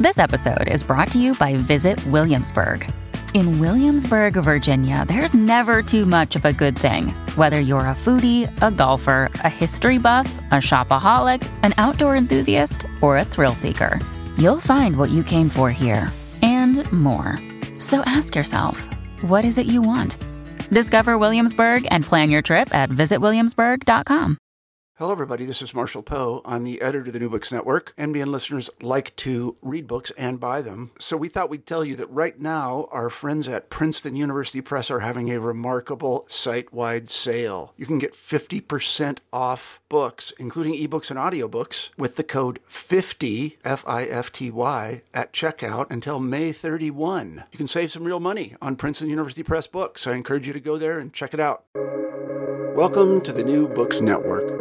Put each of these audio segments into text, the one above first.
This episode is brought to you by Visit Williamsburg. In Williamsburg, Virginia, there's never too much of a good thing. Whether you're a foodie, a golfer, a history buff, a shopaholic, an outdoor enthusiast, or a thrill seeker, you'll find what you came for here and more. So ask yourself, what is it you want? Discover Williamsburg and plan your trip at visitwilliamsburg.com. Hello, everybody. This is Marshall Poe. I'm the editor of the New Books Network. NBN listeners like to read books and buy them. So we thought we'd tell you that right now, our friends at Princeton University Press are having a remarkable site-wide sale. You can get 50% off books, including ebooks and audiobooks, with the code 50, F-I-F-T-Y, at checkout until May 31. You can save some real money on Princeton University Press books. I encourage you to go there and check it out. Welcome to the New Books Network.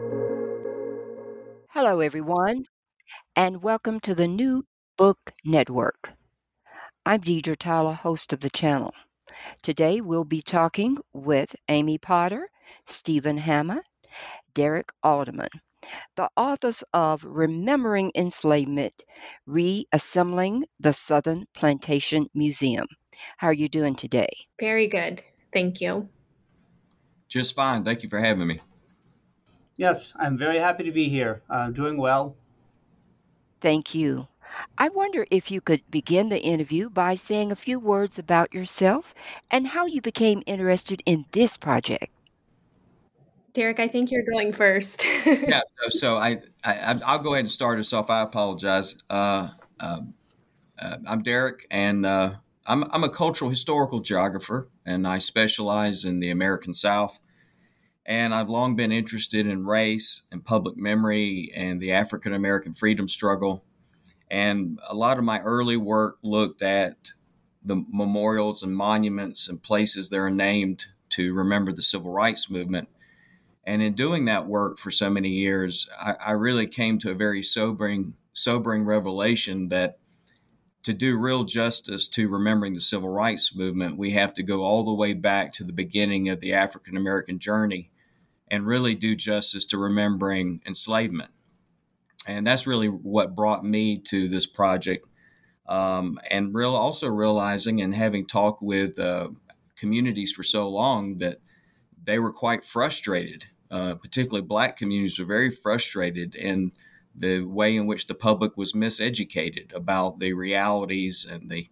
Hello, everyone, and welcome to the New Book Network. I'm Deidre Tyler, host of the channel. Today, we'll be talking with Amy Potter, Stephen Hammond, Derek Alderman, the authors of Remembering Enslavement, Reassembling the Southern Plantation Museum. How are you doing today? Very good. Thank you. Just fine. Thank you for having me. Yes, I'm very happy to be here. I'm doing well. Thank you. I wonder if you could begin the interview by saying a few words about yourself and how you became interested in this project. Derek, I think you're going first. Yeah, so I'll go ahead and start us off. I apologize. I'm Derek, and I'm a cultural historical geographer, and I specialize in the American South. And I've long been interested in race and public memory and the African American freedom struggle. And a lot of my early work looked at the memorials and monuments and places that are named to remember the civil rights movement. And in doing that work for so many years, I really came to a very sobering revelation that to do real justice to remembering the civil rights movement, we have to go all the way back to the beginning of the African American journey and really do justice to remembering enslavement. And that's really what brought me to this project. And also realizing and having talked with communities for so long that they were quite frustrated, particularly Black communities were very frustrated in the way in which the public was miseducated about the realities and the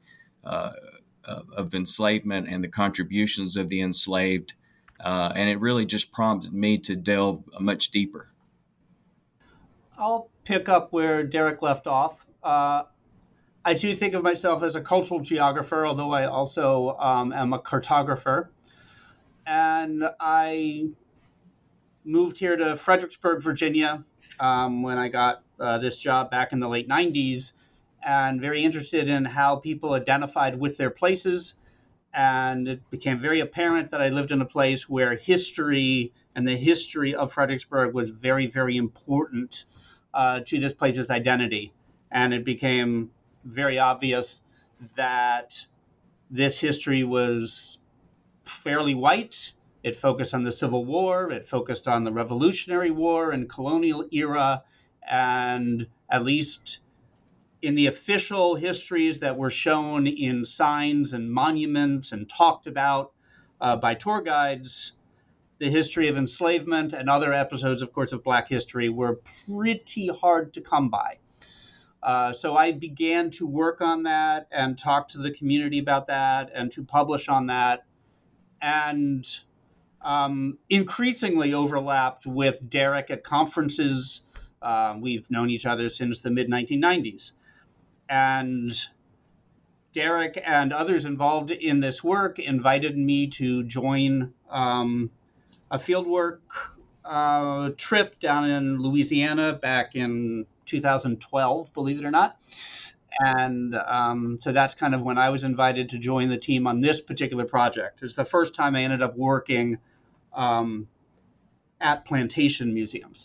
of enslavement and the contributions of the enslaved. And it really just prompted me to delve much deeper. I'll pick up where Derek left off. I do think of myself as a cultural geographer, although I also am a cartographer. And I moved here to Fredericksburg, Virginia, when I got this job back in the late 90s, and very interested in how people identified with their places. And it became very apparent that I lived in a place where history and the history of Fredericksburg was very, very important to this place's identity. And it became very obvious that this history was fairly white. It focused on the Civil War. It focused on the Revolutionary War and colonial era. And at least in the official histories that were shown in signs and monuments and talked about by tour guides, the history of enslavement and other episodes, of course, of Black history were pretty hard to come by. So I began to work on that and talk to the community about that and to publish on that, and increasingly overlapped with Derek at conferences. We've known each other since the mid-1990s. And Derek and others involved in this work invited me to join a fieldwork trip down in Louisiana back in 2012, believe it or not. And so that's kind of when I was invited to join the team on this particular project. It's the first time I ended up working at plantation museums.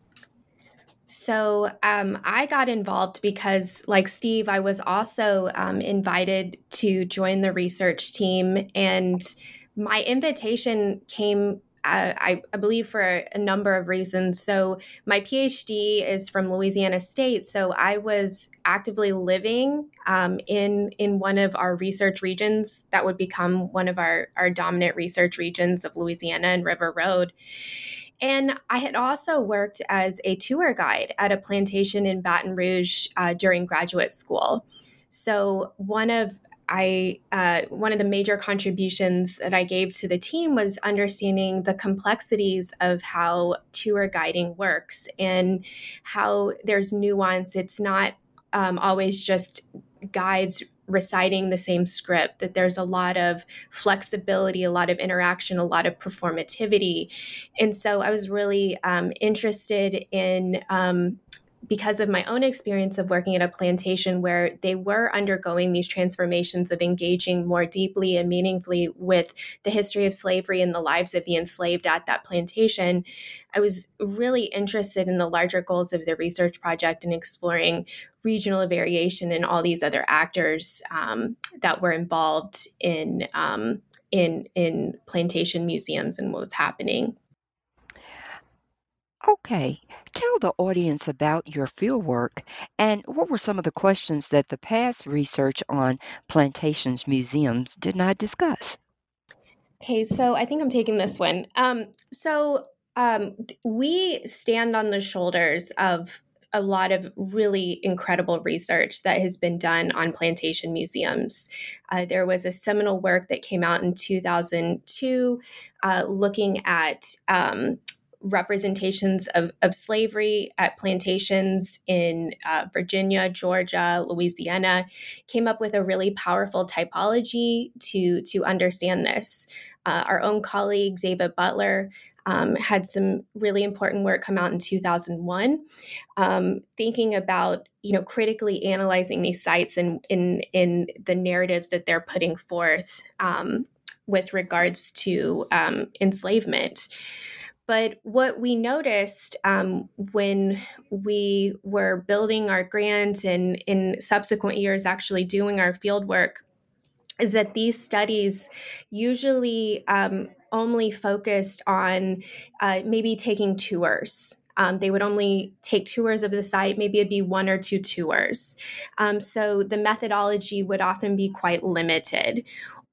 So I got involved because, like Steve, I was also invited to join the research team. And my invitation came I believe for a number of reasons. So my PhD is from Louisiana State, so I was actively living in one of our research regions that would become one of our dominant research regions of Louisiana and River Road. And I had also worked as a tour guide at a plantation in Baton Rouge during graduate school. So one of the major contributions that I gave to the team was understanding the complexities of how tour guiding works and how there's nuance. It's not always just guides reciting the same script, that there's a lot of flexibility, a lot of interaction, a lot of performativity. And so I was really interested in because of my own experience of working at a plantation where they were undergoing these transformations of engaging more deeply and meaningfully with the history of slavery and the lives of the enslaved at that plantation, I was really interested in the larger goals of the research project and exploring regional variation and all these other actors that were involved in plantation museums and what was happening. Okay, tell the audience about your fieldwork and what were some of the questions that the past research on plantations museums did not discuss? Okay, so I think I'm taking this one. We stand on the shoulders of a lot of really incredible research that has been done on plantation museums. There was a seminal work that came out in 2002 looking at representations of slavery at plantations in Virginia, Georgia, Louisiana, came up with a really powerful typology to understand this. Our own colleague, Zava Butler, had some really important work come out in 2001, thinking about critically analyzing these sites in the narratives that they're putting forth with regards to enslavement. But what we noticed when we were building our grant and in subsequent years actually doing our field work is that these studies usually only focused on maybe taking tours. They would only take tours of the site, maybe it'd be 1 or 2 tours. So the methodology would often be quite limited.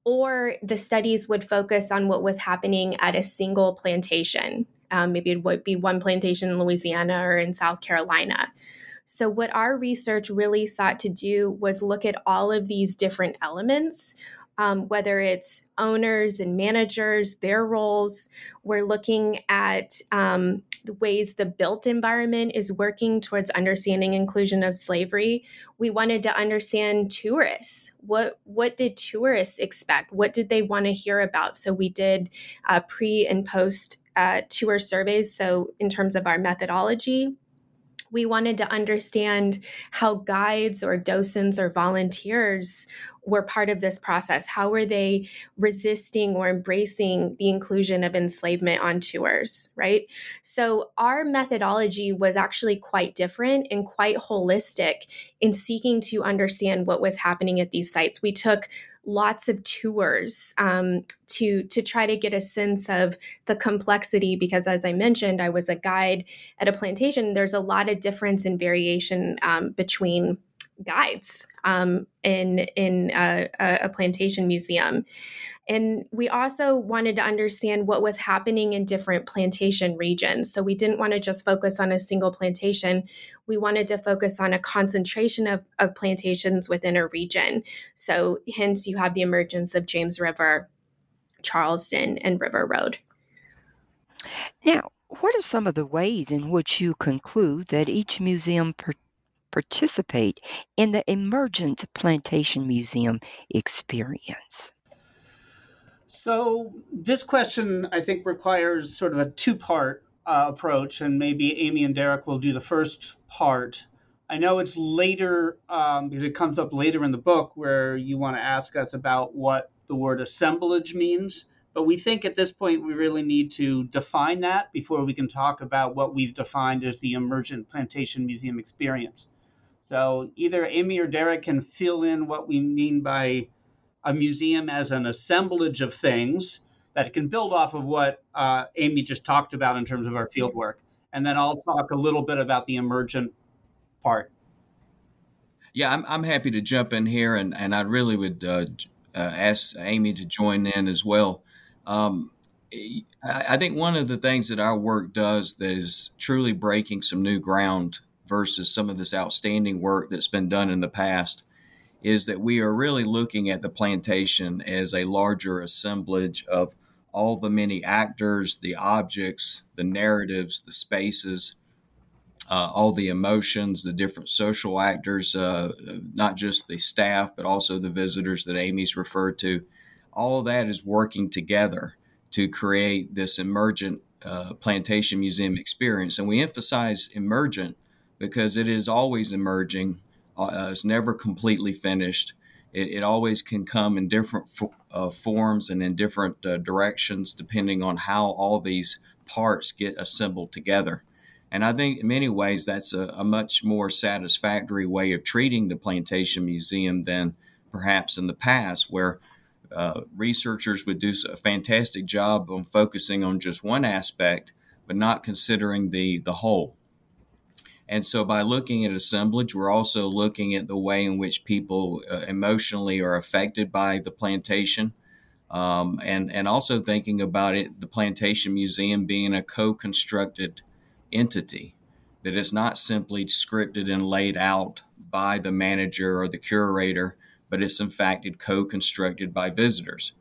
Or the studies would focus on what was happening at a single plantation. Maybe it would be one plantation in Louisiana or in South Carolina. So what our research really sought to do was look at all of these different elements, whether it's owners and managers, their roles. We're looking at the ways the built environment is working towards understanding inclusion of slavery. We wanted to understand tourists. What did tourists expect? What did they want to hear about? So we did pre and post tour surveys. So in terms of our methodology, we wanted to understand how guides or docents or volunteers were part of this process. How were they resisting or embracing the inclusion of enslavement on tours, right? So our methodology was actually quite different and quite holistic in seeking to understand what was happening at these sites. We took lots of tours to try to get a sense of the complexity, because as I mentioned, I was a guide at a plantation. There's a lot of difference and variation between guides in a plantation museum. And we also wanted to understand what was happening in different plantation regions. So we didn't want to just focus on a single plantation. We wanted to focus on a concentration of plantations within a region. So hence you have the emergence of James River, Charleston, and River Road. Now, what are some of the ways in which you conclude that each museum participate in the emergent plantation museum experience? So this question, I think, requires sort of a two-part approach, and maybe Amy and Derek will do the first part. I know it's later, because it comes up later in the book, where you want to ask us about what the word assemblage means. But we think at this point we really need to define that before we can talk about what we've defined as the emergent plantation museum experience. So either Amy or Derek can fill in what we mean by a museum as an assemblage of things that can build off of what Amy just talked about in terms of our field work. And then I'll talk a little bit about the emergent part. Yeah, I'm happy to jump in here, and I really would ask Amy to join in as well. I think one of the things that our work does that is truly breaking some new ground versus some of this outstanding work that's been done in the past is that we are really looking at the plantation as a larger assemblage of all the many actors, the objects, the narratives, the spaces, all the emotions, the different social actors, not just the staff, but also the visitors that Amy's referred to. All of that is working together to create this emergent plantation museum experience. And we emphasize emergent because it is always emerging. It's never completely finished. It always can come in different forms and in different directions, depending on how all these parts get assembled together. And I think in many ways that's a much more satisfactory way of treating the Plantation Museum than perhaps in the past, where researchers would do a fantastic job on focusing on just one aspect, but not considering the whole. And so by looking at assemblage, we're also looking at the way in which people emotionally are affected by the plantation, and also thinking about it, the Plantation Museum being a co-constructed entity, that it's not simply scripted and laid out by the manager or the curator, but it's in fact co-constructed by visitors.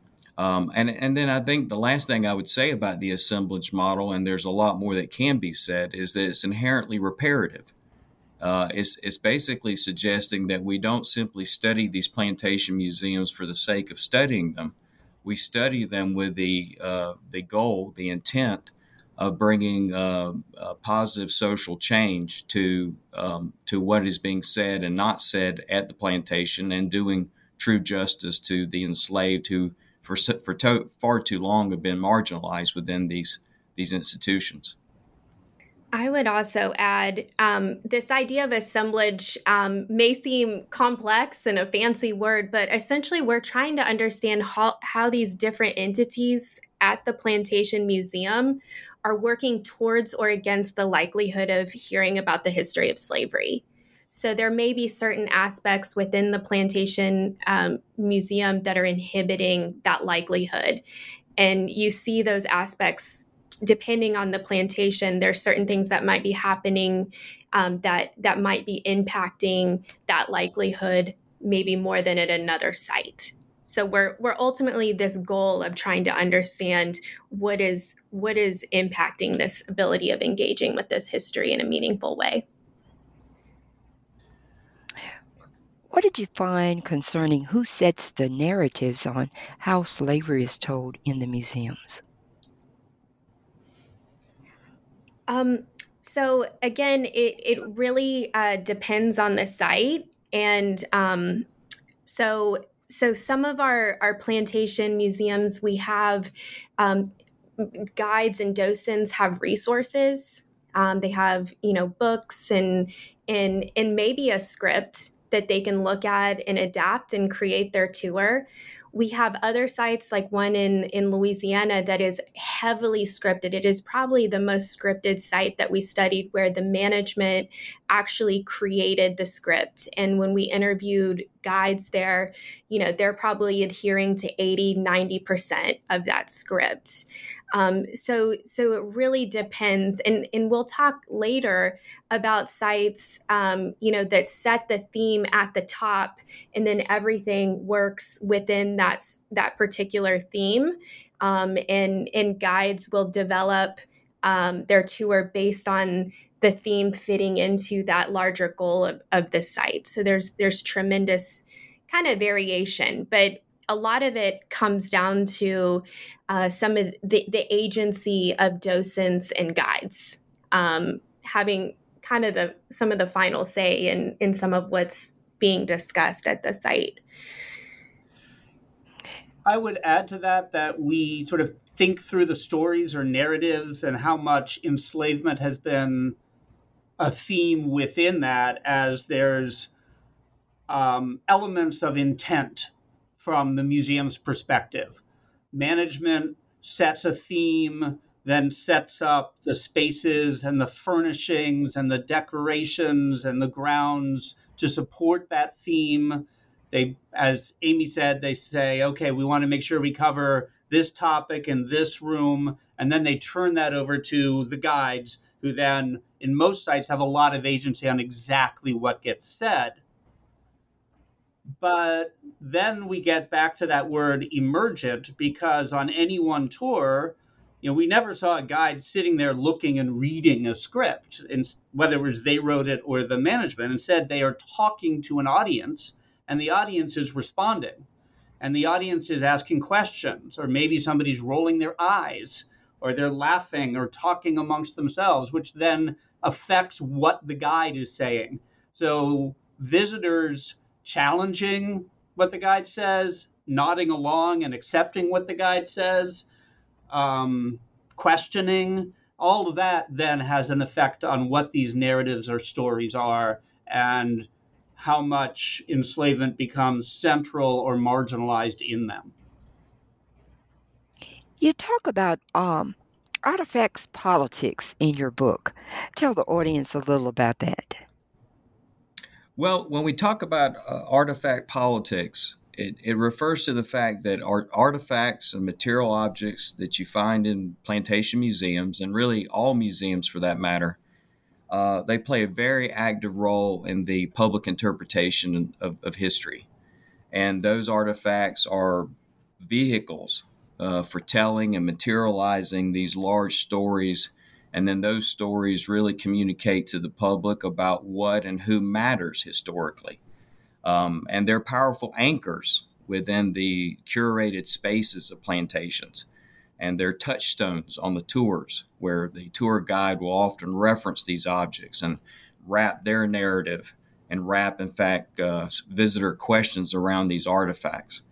And then I think the last thing I would say about the assemblage model, and there's a lot more that can be said, is that it's inherently reparative. It's basically suggesting that we don't simply study these plantation museums for the sake of studying them. We study them with the goal, the intent of bringing positive social change to what is being said and not said at the plantation, and doing true justice to the enslaved who for far too long have been marginalized within these institutions. I would also add this idea of assemblage may seem complex and a fancy word, but essentially we're trying to understand how these different entities at the Plantation Museum are working towards or against the likelihood of hearing about the history of slavery. So there may be certain aspects within the Plantation Museum that are inhibiting that likelihood. And you see those aspects depending on the plantation. There's certain things that might be happening that might be impacting that likelihood maybe more than at another site. So we're ultimately this goal of trying to understand what is impacting this ability of engaging with this history in a meaningful way. What did you find concerning who sets the narratives on how slavery is told in the museums? So again, it really depends on the site. And so some of our plantation museums, we have guides and docents have resources. They have, books and maybe a script that they can look at and adapt and create their tour. We have other sites, like one in Louisiana, that is heavily scripted. It is probably the most scripted site that we studied, where the management actually created the script. And when we interviewed guides there, they're probably adhering to 80-90% of that script. So it really depends. And we'll talk later about sites, that set the theme at the top, and then everything works within that particular theme. And guides will develop their tour based on the theme fitting into that larger goal of the site. So there's tremendous kind of variation, but a lot of it comes down to some of the agency of docents and guides having kind of some of the final say in some of what's being discussed at the site. I would add to that we sort of think through the stories or narratives and how much enslavement has been a theme within that, as there's elements of intent from the museum's perspective. management sets a theme, then sets up the spaces and the furnishings and the decorations and the grounds to support that theme. They, as Amy said, they say, okay, we want to make sure we cover this topic in this room, and then they turn that over to the guides, who then, in most sites, have a lot of agency on exactly what gets said. But then we get back to that word emergent, because on any one tour, we never saw a guide sitting there looking and reading a script, and whether it was they wrote it or the management. Instead, they are talking to an audience, and the audience is responding, and the audience is asking questions, or maybe somebody's rolling their eyes, or they're laughing or talking amongst themselves, which then affects what the guide is saying. So visitors challenging what the guide says, nodding along and accepting what the guide says, questioning, all of that then has an effect on what these narratives or stories are, and how much enslavement becomes central or marginalized in them. You talk about artifacts politics in your book. Tell the audience a little about that. Well, when we talk about artifact politics, it refers to the fact that artifacts and material objects that you find in plantation museums, and really all museums for that matter, they play a very active role in the public interpretation of history. And those artifacts are vehicles for telling and materializing these large stories. And then those stories really communicate to the public about what and who matters historically. And they're powerful anchors within the curated spaces of plantations. And they're touchstones on the tours, where the tour guide will often reference these objects and wrap their narrative and wrap, in fact, visitor questions around these artifacts.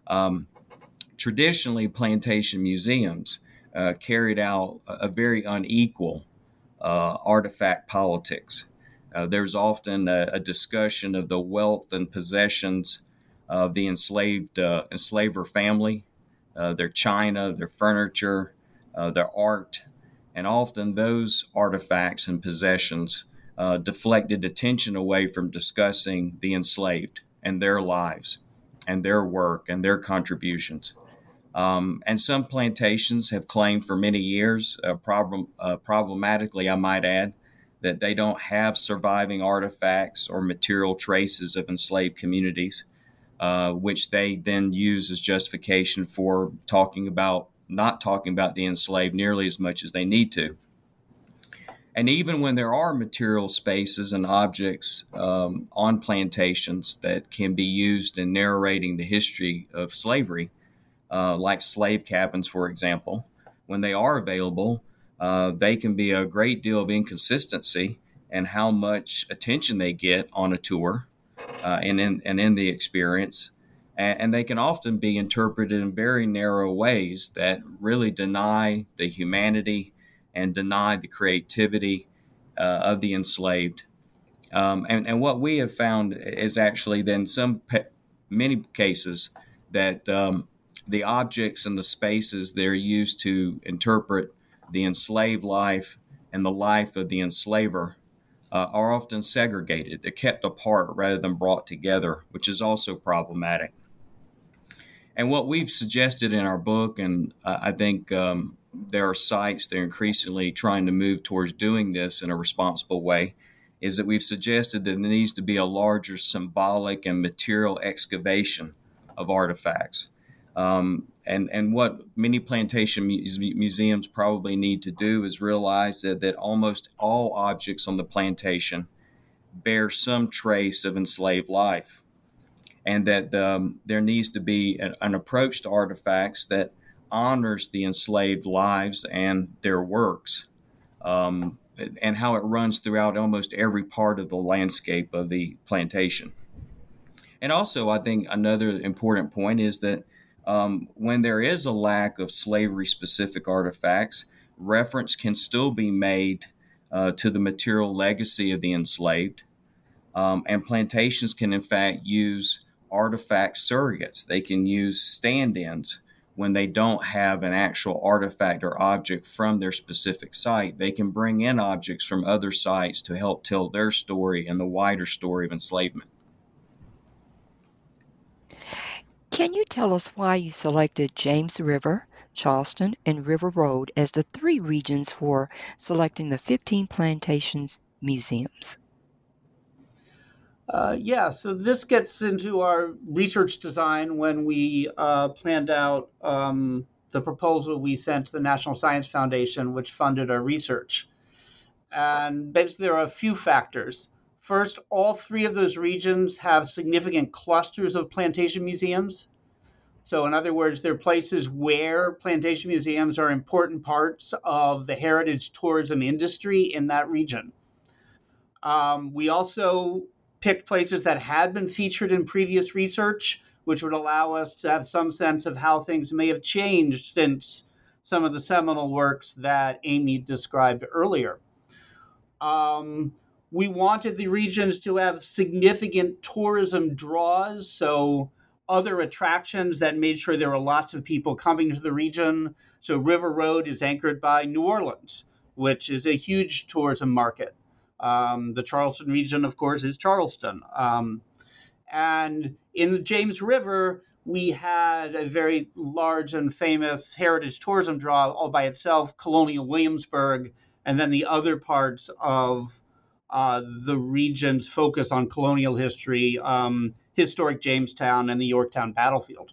Traditionally, plantation museums carried out a very unequal artifact politics. There's often a discussion of the wealth and possessions of the enslaver family, their china, their furniture, their art, and often those artifacts and possessions deflected attention away from discussing the enslaved and their lives and their work and their contributions. And some plantations have claimed for many years, problematically, I might add, that they don't have surviving artifacts or material traces of enslaved communities, which they then use as justification for not talking about the enslaved nearly as much as they need to. And even when there are material spaces and objects on plantations that can be used in narrating the history of slavery, like slave cabins, for example, when they are available, they can be a great deal of inconsistency in how much attention they get on a tour and in the experience. And they can often be interpreted in very narrow ways that really deny the humanity and deny the creativity of the enslaved. And what we have found is actually then many cases that the objects and the spaces they're used to interpret the enslaved life and the life of the enslaver are often segregated. They're kept apart rather than brought together, which is also problematic. And what we've suggested in our book, and I think there are sites that are increasingly trying to move towards doing this in a responsible way, is that we've suggested that there needs to be a larger symbolic and material excavation of artifacts. And what many plantation museums probably need to do is realize that almost all objects on the plantation bear some trace of enslaved life, and that there needs to be an approach to artifacts that honors the enslaved lives and their works, and how it runs throughout almost every part of the landscape of the plantation. And also, I think another important point is that when there is a lack of slavery-specific artifacts, reference can still be made to the material legacy of the enslaved. And plantations can, in fact, use artifact surrogates. They can use stand-ins when they don't have an actual artifact or object from their specific site, they can bring in objects from other sites to help tell their story and the wider story of enslavement. Can you tell us why you selected James River, Charleston, and River Road as the 3 regions for selecting the 15 plantations museums? So this gets into our research design when we planned out the proposal we sent to the National Science Foundation, which funded our research. And basically, there are a few factors. First, all 3 of those regions have significant clusters of plantation museums. So in other words, they're places where plantation museums are important parts of the heritage tourism industry in that region. We also picked places that had been featured in previous research, which would allow us to have some sense of how things may have changed since some of the seminal works that Amy described earlier. We wanted the regions to have significant tourism draws, so other attractions that made sure there were lots of people coming to the region. So River Road is anchored by New Orleans, which is a huge tourism market. The Charleston region, of course, is Charleston. And in the James River, we had a very large and famous heritage tourism draw all by itself, Colonial Williamsburg, and then the other parts of the region's focus on colonial history, historic Jamestown and the Yorktown battlefield.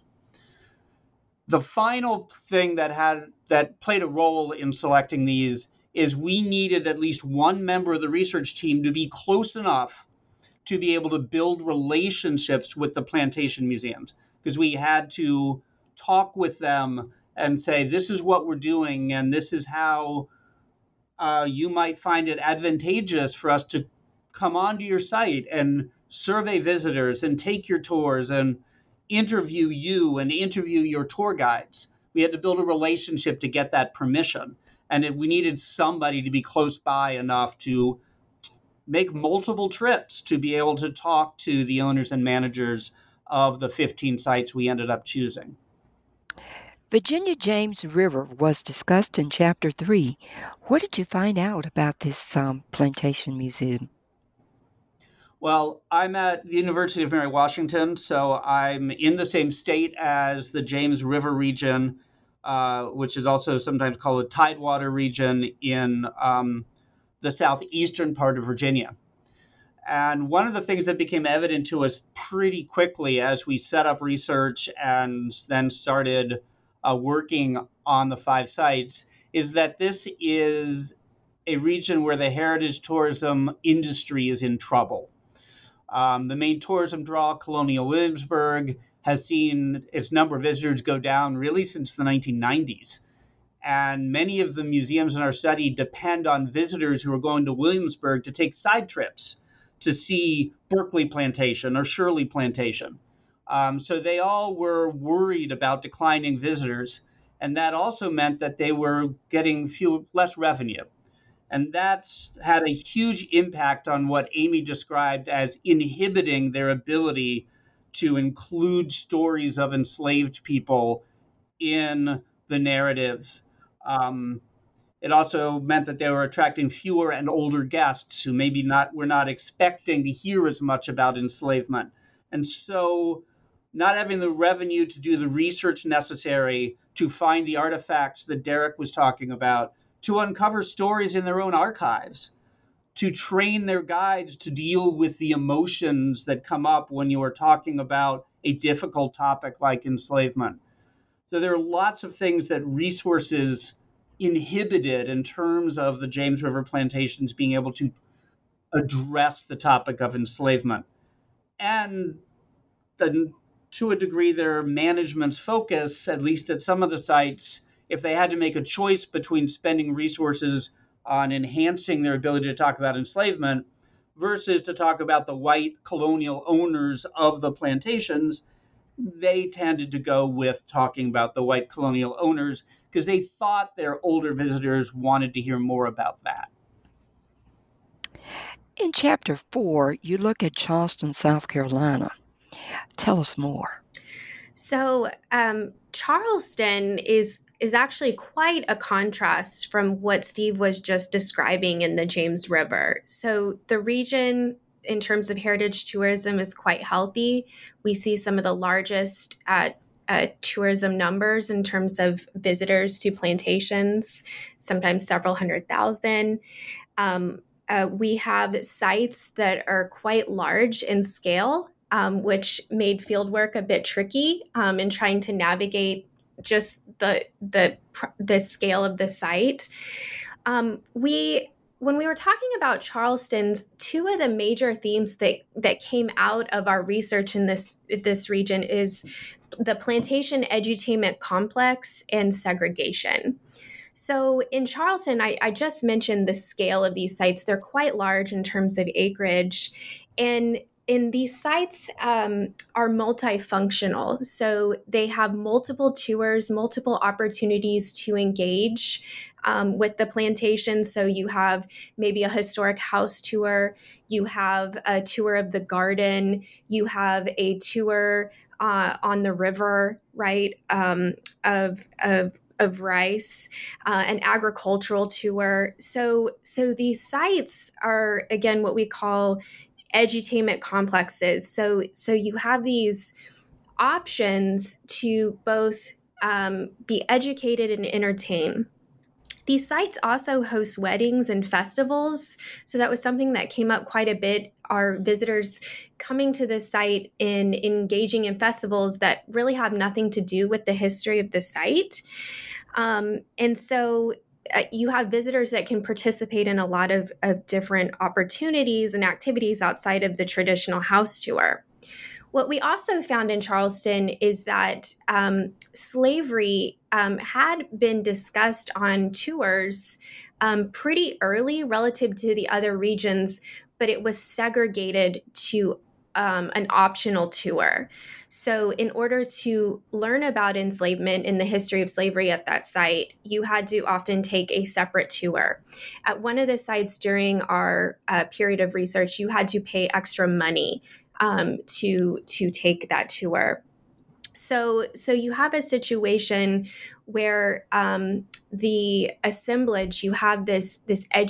The final thing that played a role in selecting these is we needed at least one member of the research team to be close enough to be able to build relationships with the plantation museums, because we had to talk with them and say, this is what we're doing, and this is how you might find it advantageous for us to come onto your site and survey visitors and take your tours and interview you and interview your tour guides. We had to build a relationship to get that permission. And we needed somebody to be close by enough to make multiple trips to be able to talk to the owners and managers of the 15 sites we ended up choosing. Virginia James River was discussed in Chapter 3. What did you find out about this plantation museum? Well, I'm at the University of Mary Washington, so I'm in the same state as the James River region, which is also sometimes called the Tidewater region in the southeastern part of Virginia. And one of the things that became evident to us pretty quickly as we set up research and then started working on the 5 sites is that this is a region where the heritage tourism industry is in trouble. The main tourism draw, Colonial Williamsburg, has seen its number of visitors go down really since the 1990s. And many of the museums in our study depend on visitors who are going to Williamsburg to take side trips to see Berkeley Plantation or Shirley Plantation. So they all were worried about declining visitors. And that also meant that they were getting less revenue. And that's had a huge impact on what Amy described as inhibiting their ability to include stories of enslaved people in the narratives. It also meant that they were attracting fewer and older guests who maybe were not expecting to hear as much about enslavement. And so not having the revenue to do the research necessary to find the artifacts that Derek was talking about, to uncover stories in their own archives, to train their guides to deal with the emotions that come up when you are talking about a difficult topic like enslavement. So there are lots of things that resources inhibited in terms of the James River plantations being able to address the topic of enslavement. And to a degree, their management's focus, at least at some of the sites, if they had to make a choice between spending resources on enhancing their ability to talk about enslavement versus to talk about the white colonial owners of the plantations, they tended to go with talking about the white colonial owners because they thought their older visitors wanted to hear more about that. In Chapter 4, you look at Charleston, South Carolina. Tell us more. So Charleston is actually quite a contrast from what Steve was just describing in the James River. So the region, in terms of heritage tourism, is quite healthy. We see some of the largest tourism numbers in terms of visitors to plantations, sometimes several 100,000. We have sites that are quite large in scale, which made fieldwork a bit tricky in trying to navigate just the scale of the site. When we were talking about Charleston's, two of the major themes that came out of our research in this region is the plantation edutainment complex and segregation. So in Charleston, I just mentioned the scale of these sites. They're quite large in terms of acreage. And these sites are multifunctional. So they have multiple tours, multiple opportunities to engage with the plantation. So you have maybe a historic house tour, you have a tour of the garden, you have a tour on the river, right, of rice, an agricultural tour. So these sites are, again, what we call edutainment complexes. So you have these options to both be educated and entertain. These sites also host weddings and festivals. So that was something that came up quite a bit. Our visitors coming to the site and engaging in festivals that really have nothing to do with the history of the site. And so you have visitors that can participate in a lot of different opportunities and activities outside of the traditional house tour. What we also found in Charleston is that slavery had been discussed on tours pretty early relative to the other regions, but it was segregated to an optional tour. So in order to learn about enslavement and the history of slavery at that site, you had to often take a separate tour. At one of the sites during our period of research, you had to pay extra money to take that tour. So you have a situation where the assemblage, you have this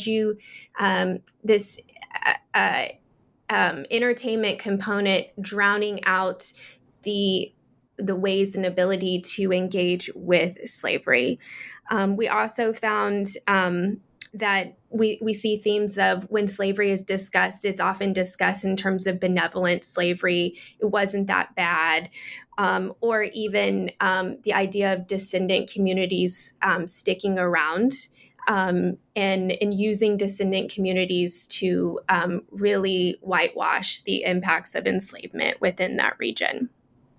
entertainment component drowning out the ways and ability to engage with slavery. We also found that we see themes of when slavery is discussed, it's often discussed in terms of benevolent slavery. It wasn't that bad. Or even the idea of descendant communities sticking around and using descendant communities to really whitewash the impacts of enslavement within that region.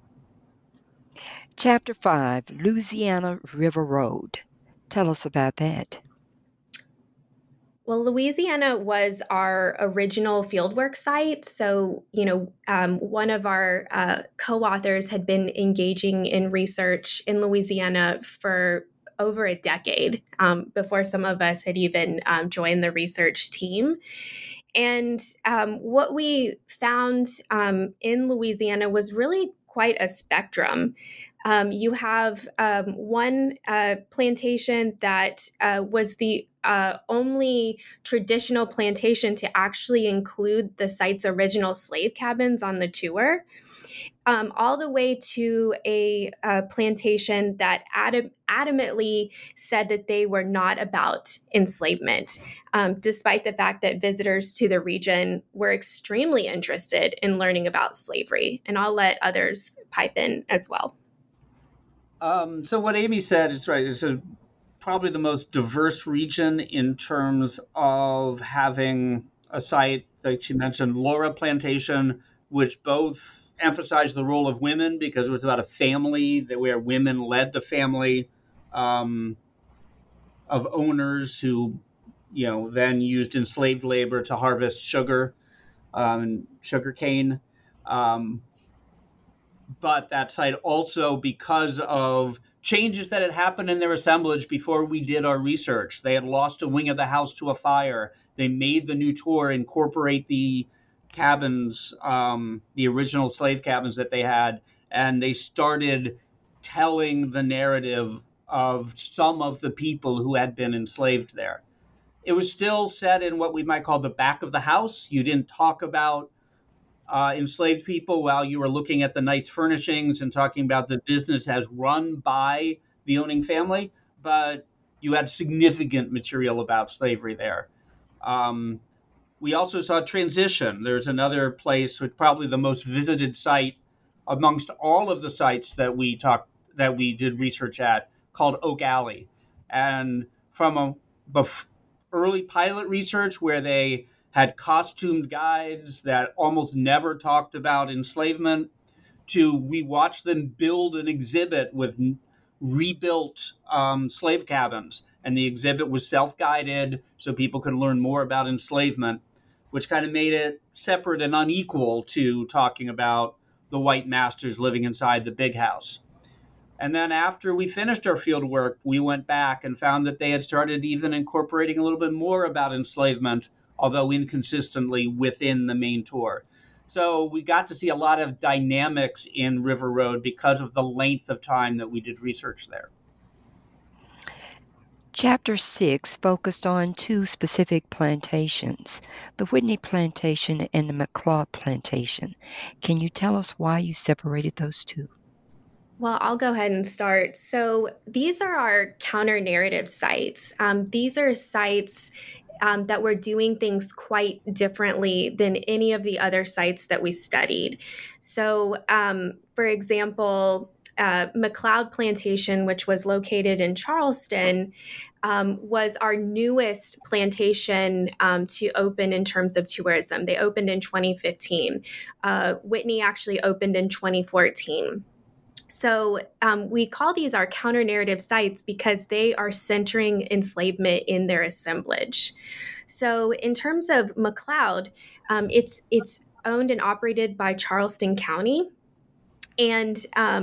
Chapter 5, Louisiana River Road. Tell us about that. Well, Louisiana was our original fieldwork site. So, one of our co-authors had been engaging in research in Louisiana for over a decade before some of us had even joined the research team. And what we found in Louisiana was really quite a spectrum. You have one plantation that was the only traditional plantation to actually include the site's original slave cabins on the tour, all the way to a plantation that adamantly said that they were not about enslavement, despite the fact that visitors to the region were extremely interested in learning about slavery. And I'll let others pipe in as well. So what Amy said is right. It's probably the most diverse region in terms of having a site, like she mentioned, Laura Plantation, which both emphasized the role of women because it was about a family where women led the family of owners who, then used enslaved labor to harvest sugar and sugar cane. But that site also, because of changes that had happened in their assemblage before we did our research, they had lost a wing of the house to a fire. They made the new tour incorporate the cabins, the original slave cabins that they had, and they started telling the narrative of some of the people who had been enslaved there. It was still set in what we might call the back of the house. You didn't talk about enslaved people while you were looking at the nice furnishings and talking about the business as run by the owning family, but you had significant material about slavery there. We also saw transition. There's another place with probably the most visited site amongst all of the sites that we did research at, called Oak Alley. And from early pilot research where they had costumed guides that almost never talked about enslavement, to we watched them build an exhibit with rebuilt slave cabins. And the exhibit was self-guided so people could learn more about enslavement, which kind of made it separate and unequal to talking about the white masters living inside the big house. And then after we finished our field work, we went back and found that they had started even incorporating a little bit more about enslavement, although inconsistently within the main tour. So we got to see a lot of dynamics in River Road because of the length of time that we did research there. Chapter 6 focused on two specific plantations, the Whitney Plantation and the McLeod Plantation. Can you tell us why you separated those two? Well, I'll go ahead and start. So these are our counter-narrative sites. These are sites that were doing things quite differently than any of the other sites that we studied. So, for example, McLeod Plantation, which was located in Charleston, was our newest plantation to open in terms of tourism. They opened in 2015. Whitney actually opened in 2014. So we call these our counter-narrative sites because they are centering enslavement in their assemblage. So in terms of McLeod, it's owned and operated by Charleston County. And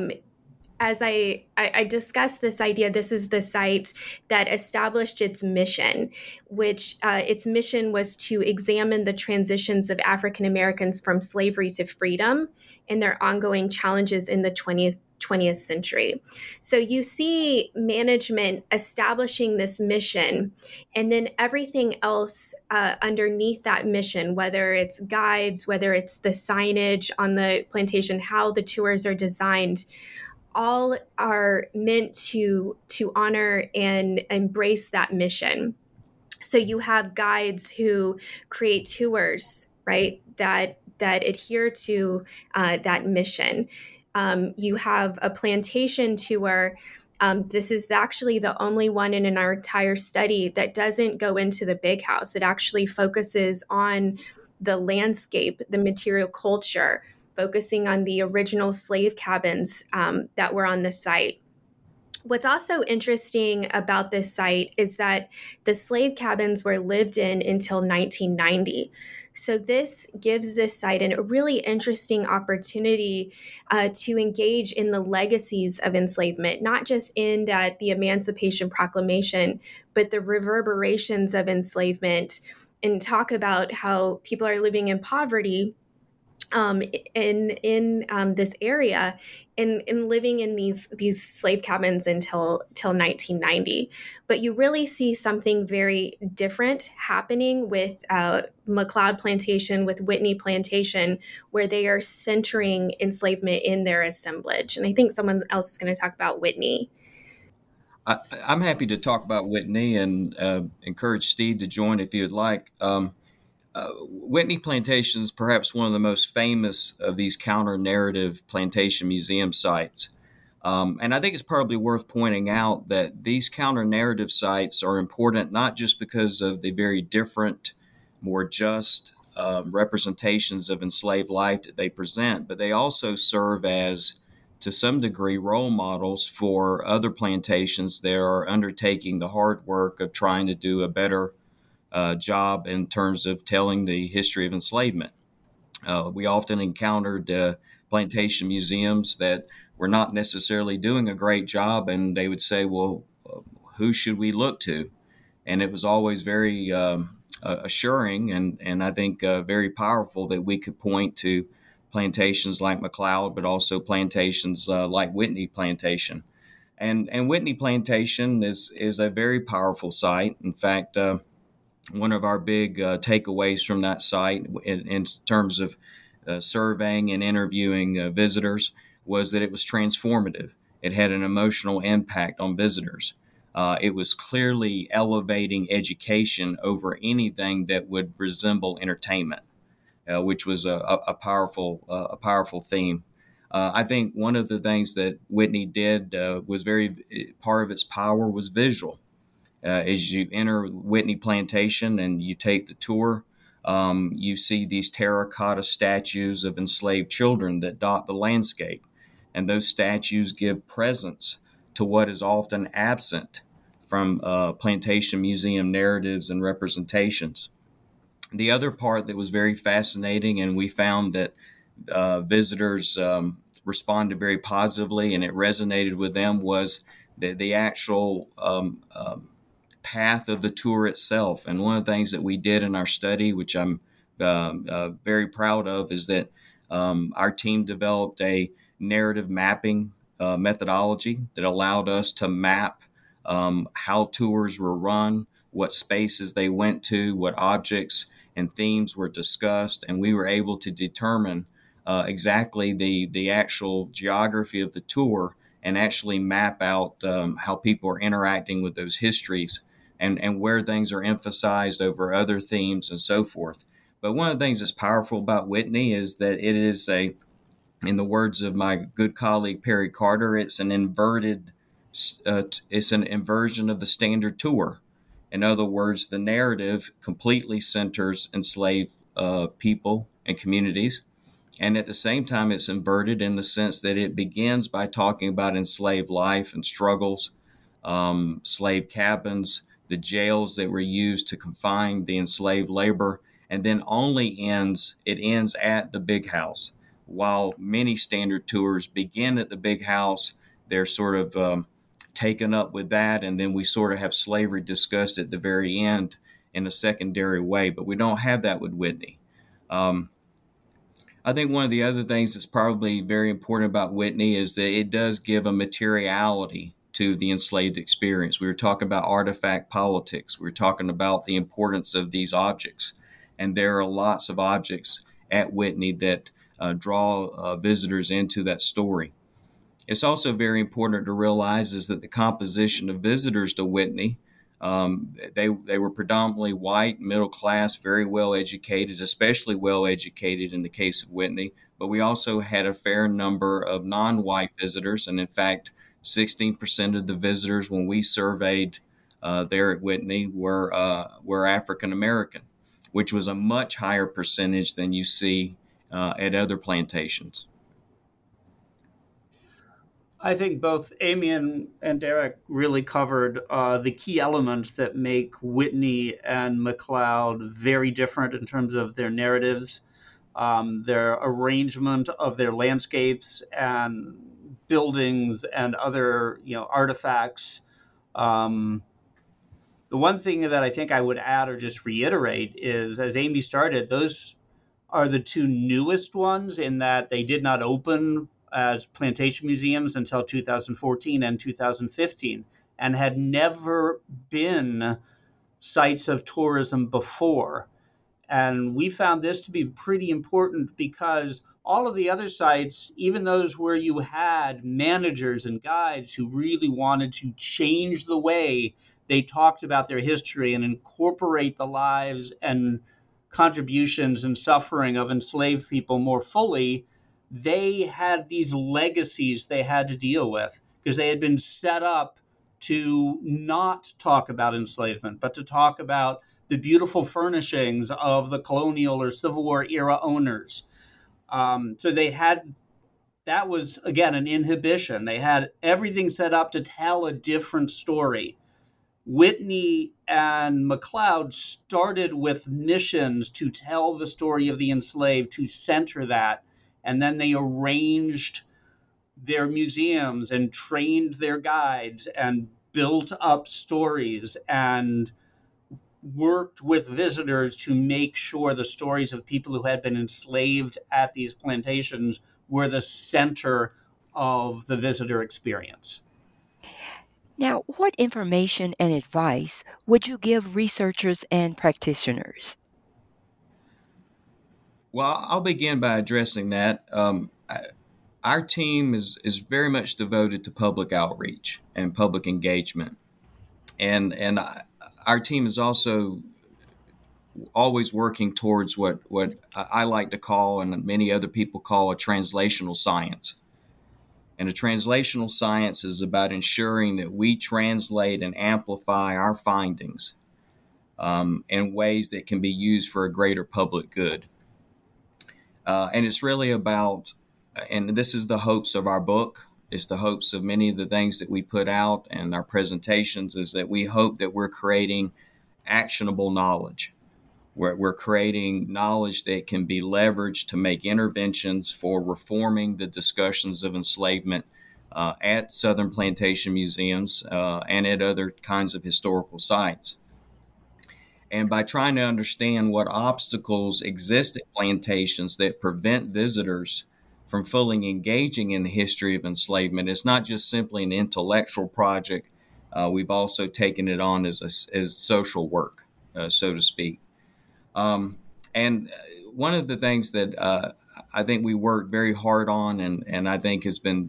as I discussed this idea, this is the site that established its mission, which its mission was to examine the transitions of African Americans from slavery to freedom and their ongoing challenges in the 20th century. So you see management establishing this mission, and then everything else underneath that mission, whether it's guides, whether it's the signage on the plantation, how the tours are designed, all are meant to honor and embrace that mission. So you have guides who create tours, right, that adhere to that mission. You have a plantation tour. This is actually the only one in our entire study that doesn't go into the big house. It actually focuses on the landscape, the material culture, focusing on the original slave cabins that were on the site. What's also interesting about this site is that the slave cabins were lived in until 1990. So this gives this site a really interesting opportunity to engage in the legacies of enslavement, not just in the Emancipation Proclamation, but the reverberations of enslavement, and talk about how people are living in poverty in this area and living in these slave cabins until 1990. But you really see something very different happening with McLeod Plantation, with Whitney Plantation, where they are centering enslavement in their assemblage. And I think someone else is going to talk about Whitney. I'm happy to talk about Whitney and encourage Steve to join if he would like. Whitney Plantation is perhaps one of the most famous of these counter-narrative plantation museum sites. And I think it's probably worth pointing out that these counter-narrative sites are important not just because of the very different, more just representations of enslaved life that they present, but they also serve as, to some degree, role models for other plantations that are undertaking the hard work of trying to do a better job in terms of telling the history of enslavement. We often encountered plantation museums that were not necessarily doing a great job, and they would say, well, who should we look to? And it was always very assuring and I think very powerful that we could point to plantations like McLeod, but also plantations like Whitney Plantation. And Whitney Plantation is a very powerful site. In fact, one of our big takeaways from that site in terms of surveying and interviewing visitors was that it was transformative. It had an emotional impact on visitors. It was clearly elevating education over anything that would resemble entertainment, which was a powerful theme. I think one of the things that Whitney did was part of its power was visual. As you enter Whitney Plantation and you take the tour, you see these terracotta statues of enslaved children that dot the landscape. And those statues give presence to what is often absent from plantation museum narratives and representations. The other part that was very fascinating, and we found that visitors responded very positively and it resonated with them, was the actual path of the tour itself. And one of the things that we did in our study, which I'm very proud of, is that our team developed a narrative mapping methodology that allowed us to map how tours were run, what spaces they went to, what objects and themes were discussed, and we were able to determine exactly the actual geography of the tour and actually map out how people are interacting with those histories and where things are emphasized over other themes and so forth. But one of the things that's powerful about Whitney is that it is in the words of my good colleague Perry Carter, it's an inversion of the standard tour. In other words, the narrative completely centers enslaved people and communities. And at the same time, it's inverted in the sense that it begins by talking about enslaved life and struggles, slave cabins, the jails that were used to confine the enslaved labor, and then it ends at the big house. While many standard tours begin at the big house, they're sort of taken up with that, and then we sort of have slavery discussed at the very end in a secondary way, but we don't have that with Whitney. I think one of the other things that's probably very important about Whitney is that it does give a materiality to the enslaved experience. We were talking about artifact politics. We were talking about the importance of these objects, and there are lots of objects at Whitney that draw visitors into that story. It's also very important to realize is that the composition of visitors to Whitney, they were predominantly white, middle class, very well educated, especially well educated in the case of Whitney. But we also had a fair number of non-white visitors, and in fact, 16% of the visitors when we surveyed there at Whitney were African American, which was a much higher percentage than you see at other plantations. I think both Amy and Derek really covered the key elements that make Whitney and McLeod very different in terms of their narratives, their arrangement of their landscapes and buildings and other artifacts. The one thing that I think I would add or just reiterate is, as Amy started, those are the two newest ones in that they did not open as plantation museums until 2014 and 2015 and had never been sites of tourism before. And we found this to be pretty important because all of the other sites, even those where you had managers and guides who really wanted to change the way they talked about their history and incorporate the lives and contributions and suffering of enslaved people more fully, they had these legacies they had to deal with because they had been set up to not talk about enslavement, but to talk about the beautiful furnishings of the colonial or Civil War era owners. So that was, again, an inhibition. They had everything set up to tell a different story. Whitney and McLeod started with missions to tell the story of the enslaved, to center that. And then they arranged their museums and trained their guides and built up stories and worked with visitors to make sure the stories of people who had been enslaved at these plantations were the center of the visitor experience. Now, what information and advice would you give researchers and practitioners? Well, I'll begin by addressing that. Our team is very much devoted to public outreach and public engagement, and our team is also always working towards what I like to call, and many other people call, a translational science. And a translational science is about ensuring that we translate and amplify our findings in ways that can be used for a greater public good. And it's really about, and this is the hopes of our book, it's the hopes of many of the things that we put out and our presentations, is that we hope that we're creating actionable knowledge. We're creating knowledge that can be leveraged to make interventions for reforming the discussions of enslavement at Southern plantation museums and at other kinds of historical sites. And by trying to understand what obstacles exist at plantations that prevent visitors from fully engaging in the history of enslavement, it's not just simply an intellectual project. We've also taken it on as social work, so to speak. And one of the things that I think we worked very hard on, and I think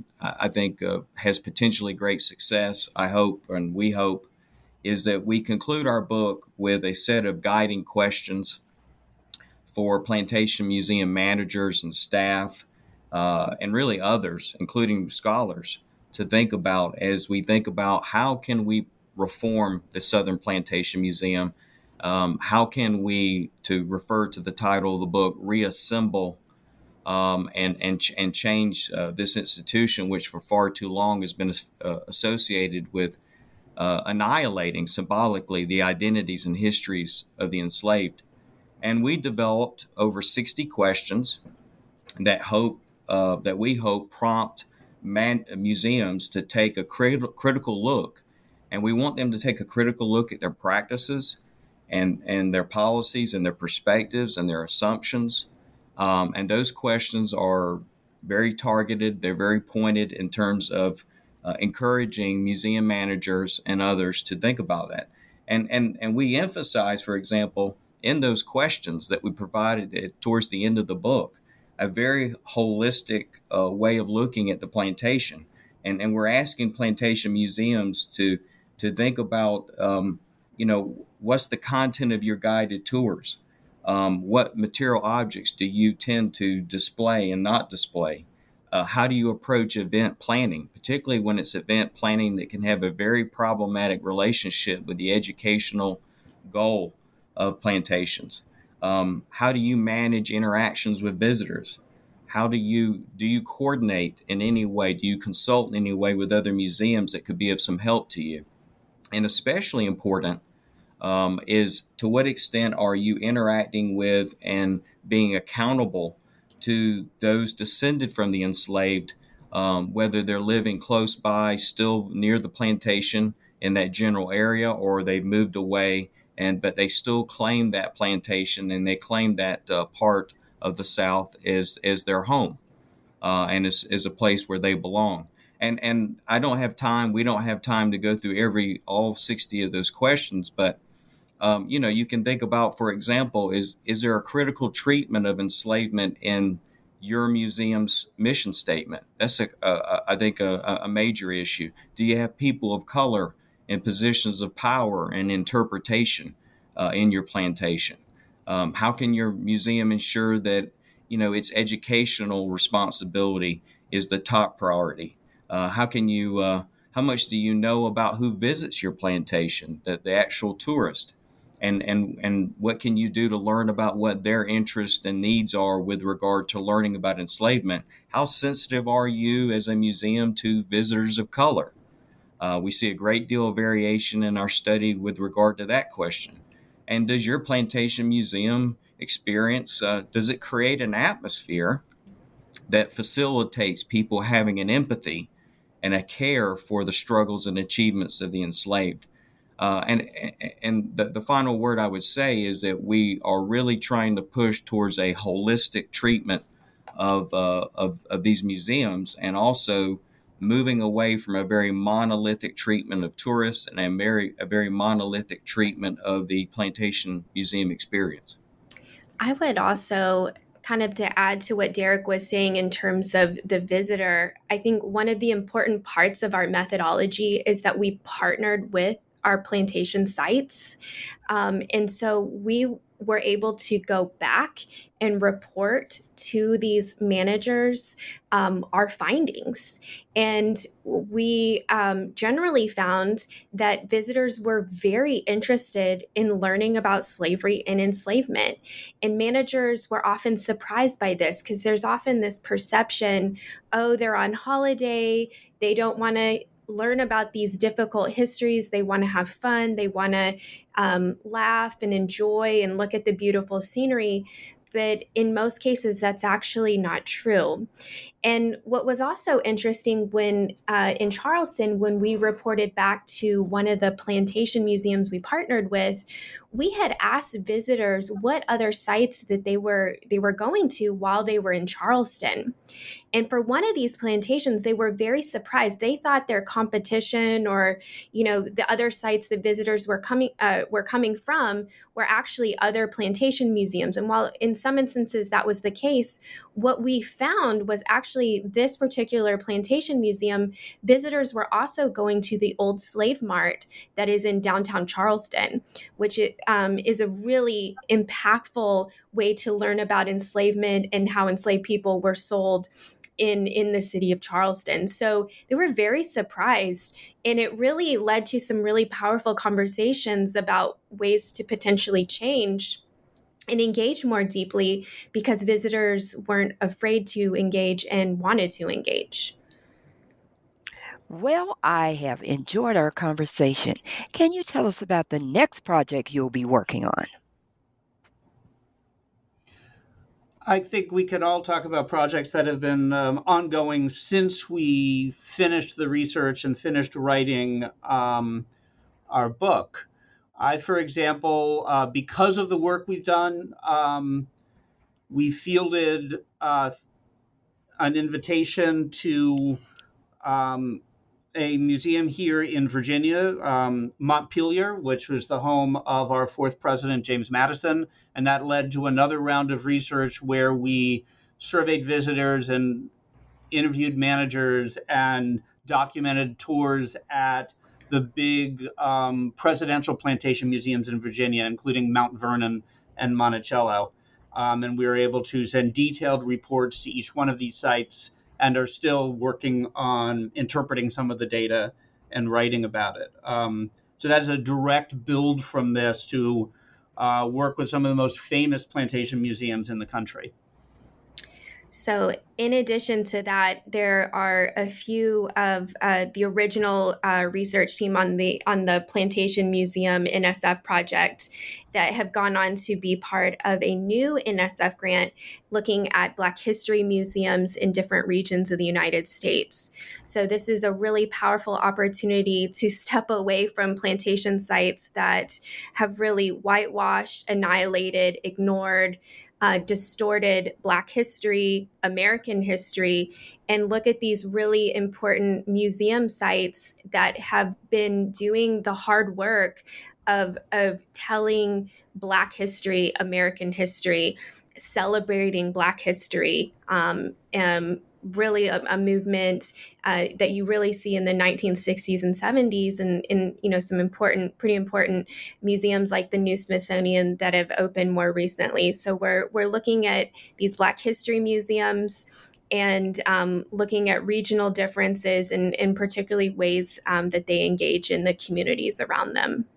has potentially great success, I hope, and we hope, is that we conclude our book with a set of guiding questions for plantation museum managers and staff, and really others, including scholars, to think about as we think about how can we reform the Southern Plantation Museum. How can we, to refer to the title of the book, reassemble and change this institution, which for far too long has been associated with annihilating symbolically the identities and histories of the enslaved. And we developed over 60 questions that we hope prompt museums to take a critical look. And we want them to take a critical look at their practices and their policies and their perspectives and their assumptions. And those questions are very targeted. They're very pointed in terms of encouraging museum managers and others to think about that. And we emphasize, for example, in those questions that we provided towards the end of the book, a very holistic way of looking at the plantation. And we're asking plantation museums to think about, what's the content of your guided tours? What material objects do you tend to display and not display? How do you approach event planning, particularly when it's event planning that can have a very problematic relationship with the educational goal of plantations? How do you manage interactions with visitors? How do you coordinate in any way? Do you consult in any way with other museums that could be of some help to you? And especially important is, to what extent are you interacting with and being accountable to those descended from the enslaved, whether they're living close by, still near the plantation in that general area, or they've moved away, but they still claim that plantation and they claim that part of the South is their home and is a place where they belong. And I don't have time. We don't have time to go through all 60 of those questions, but you can think about, for example, is there a critical treatment of enslavement in your museum's mission statement? That's I think a major issue. Do you have people of color in positions of power and interpretation in your plantation? How can your museum ensure that its educational responsibility is the top priority? How much do you know about who visits your plantation, the actual tourist? And what can you do to learn about what their interests and needs are with regard to learning about enslavement? How sensitive are you as a museum to visitors of color? We see a great deal of variation in our study with regard to that question. And does your plantation museum experience, does it create an atmosphere that facilitates people having an empathy and a care for the struggles and achievements of the enslaved? And the final word I would say is that we are really trying to push towards a holistic treatment of these museums, and also moving away from a very monolithic treatment of tourists and a very monolithic treatment of the Plantation Museum experience. I would also kind of to add to what Derek was saying in terms of the visitor, I think one of the important parts of our methodology is that we partnered with our plantation sites. And so we were able to go back and report to these managers our findings. And we generally found that visitors were very interested in learning about slavery and enslavement. And managers were often surprised by this because there's often this perception, oh, they're on holiday, they don't want to learn about these difficult histories. They want to have fun. They want to laugh and enjoy and look at the beautiful scenery. But in most cases, that's actually not true. And what was also interesting when in Charleston, when we reported back to one of the plantation museums we partnered with, we had asked visitors what other sites that they were going to while they were in Charleston. And for one of these plantations, they were very surprised. They thought their competition, or the other sites that visitors were coming from, were actually other plantation museums. And while in some instances that was the case, what we found was actually this particular plantation museum, visitors were also going to the Old Slave Mart that is in downtown Charleston, which is a really impactful way to learn about enslavement and how enslaved people were sold in the city of Charleston. So they were very surprised, and it really led to some really powerful conversations about ways to potentially change and engage more deeply, because visitors weren't afraid to engage and wanted to engage. Well, I have enjoyed our conversation. Can you tell us about the next project you'll be working on? I think we could all talk about projects that have been ongoing since we finished the research and finished writing our book. For example, because of the work we've done, we fielded an invitation to a museum here in Virginia, Montpelier, which was the home of our fourth president, James Madison. And that led to another round of research where we surveyed visitors and interviewed managers and documented tours at the big presidential plantation museums in Virginia, including Mount Vernon and Monticello. And we were able to send detailed reports to each one of these sites, and are still working on interpreting some of the data and writing about it. So that is a direct build from this to work with some of the most famous plantation museums in the country. So in addition to that, there are a few of the original research team on the Plantation Museum NSF project that have gone on to be part of a new NSF grant looking at Black history museums in different regions of the United States. So this is a really powerful opportunity to step away from plantation sites that have really whitewashed, annihilated, ignored, distorted Black history, American history, and look at these really important museum sites that have been doing the hard work of telling Black history, American history, celebrating Black history, really a movement that you really see in the 1960s and 70s, and in some pretty important museums like the new Smithsonian that have opened more recently. So we're looking at these Black history museums and looking at regional differences and particularly ways that they engage in the communities around them.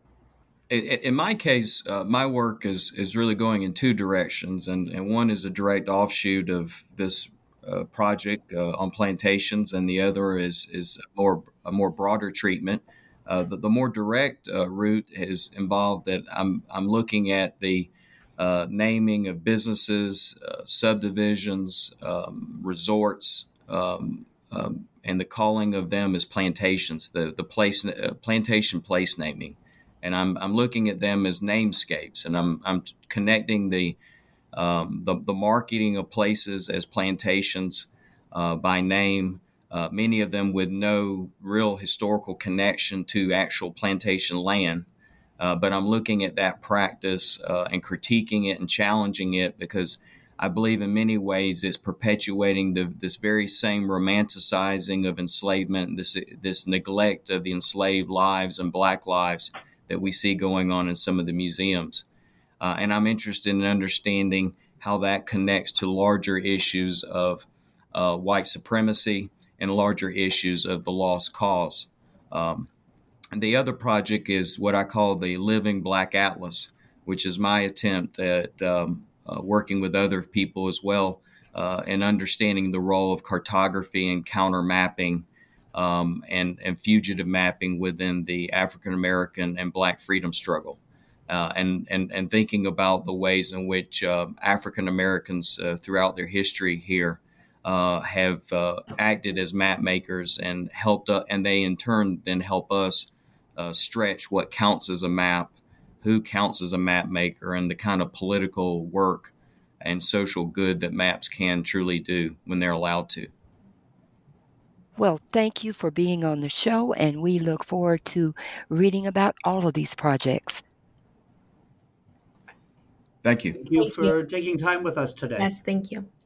In my case, my work is really going in two directions, and one is a direct offshoot of this project on plantations, and the other is a more broader treatment. The more direct route is involved that I'm looking at the naming of businesses, subdivisions, resorts, and the calling of them as plantations, the place plantation place naming, and I'm looking at them as namescapes, and I'm connecting the marketing of places as plantations by name. Many of them with no real historical connection to actual plantation land. But I'm looking at that practice and critiquing it and challenging it, because I believe in many ways it's perpetuating this very same romanticizing of enslavement, this neglect of the enslaved lives and Black lives that we see going on in some of the museums. And I'm interested in understanding how that connects to larger issues of white supremacy and larger issues of the lost cause. The other project is what I call the Living Black Atlas, which is my attempt at working with other people as well and understanding the role of cartography and counter mapping and fugitive mapping within the African American and Black freedom struggle. And thinking about the ways in which African Americans throughout their history here have acted as map makers and helped, and they in turn then help us stretch what counts as a map, who counts as a map maker, and the kind of political work and social good that maps can truly do when they're allowed to. Well, thank you for being on the show, and we look forward to reading about all of these projects. Thank you. Thank you for taking time with us today. Yes, thank you.